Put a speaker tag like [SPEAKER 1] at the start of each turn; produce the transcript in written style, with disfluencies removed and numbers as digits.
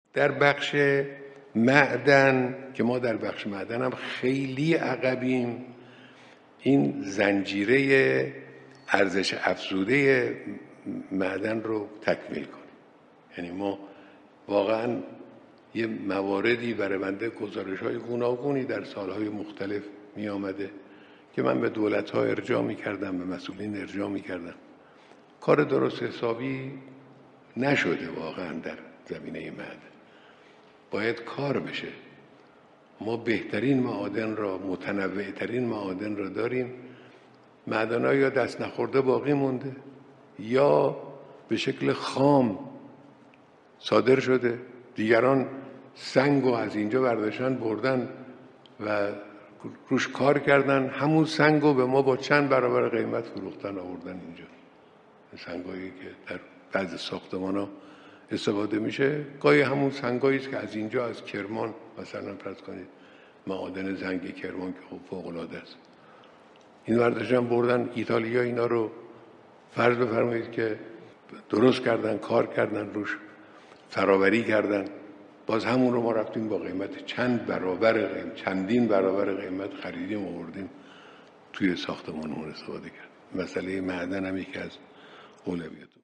[SPEAKER 1] در بخش معدن که ما در بخش معدن هم خیلی عقبیم، این زنجیره ارزش افزوده معدن رو تکمیل کنیم. یعنی ما واقعا یه مواردی برای بنده گزارش‌های گوناگونی در سالهای مختلف می آمده که من به دولت‌ها ارجاع می‌کردم، به مسئولین ارجاع می‌کردم. کار درست حسابی نشده واقعا در زمینه معدن. باید کار بشه. ما بهترین معادن را، متنوع‌ترین معادن را داریم. معدن‌ها یا دست نخورده باقی مونده یا به شکل خام صادر شده. دیگران سنگ رو از اینجا برداشتن بردن و روش کار کردن، همون سنگ رو به ما با چند برابر قیمت فروختن آوردن اینجا. سنگایی که در بعضی ساختمان‌ها استفاده میشه گاهی همون سنگایی است که از اینجا از کرمان مثلا فرض کنید معادن زنگ کرمان که خب فوق‌العاده است، این برداشتن بردن ایتالیا اینا رو فرض بفرمایید که درست کردن، کار کردن، روش فراوری کردن، باز همون رو ما رفتیم با قیمت چندین برابر قیمت خریدیم آوردیم توی ساختمانمون استفاده کرد. مسئله معدن هم یکی از اولویات